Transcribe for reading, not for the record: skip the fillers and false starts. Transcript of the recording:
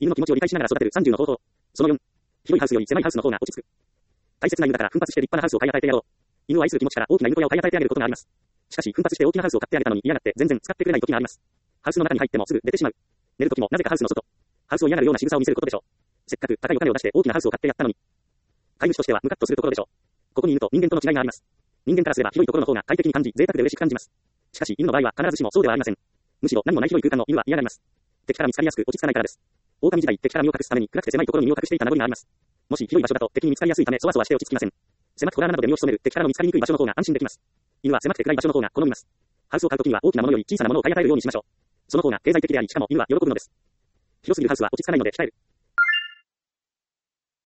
犬の気持ちを理解しながら育てる30の方法。その4。広いハウスより狭いハウスの方が落ち着く。大切な犬だから奮発して立派なハウスを買い与えてやろう。犬を愛する気持ちから大きな犬小屋を買い与えてあげることがあります。しかし奮発して大きなハウスを買ってあげたのに嫌がって全然使ってくれない時があります。ハウスの中に入ってもすぐ出てしまう。寝る時もなぜかハウスの外。ハウスを嫌がるような仕草を見せることでしょう。せっかく高いお金を出して大きなハウスを買ってやったのに。飼い主としてはムカッとするところでしょう。ここに犬と人間との違いがあります。人間からすれば広いところの方が快適に感じ、贅沢で嬉しく感じます。しかし犬の場合は必ずしもそうではありません。むしろ何もない広い空間の犬は嫌がります。敵から見つかりやすく落ち着かないからです。狼時代、敵から身を隠すために暗くて狭いところに身を隠していた名残があります。もし広い場所だと敵に見つかりやすいためそわそわして落ち着きません。狭く小穴などで身を潜める敵からの見つかりにくい場所の方が安心できます。犬は狭くて暗い場所の方が好みます。ハウスを買うときには大きなものより小さなものを買い与えるようにしましょう。その方が経済的であり、しかも犬は喜ぶのです。広すぎるハウスは落ち着かないので控える。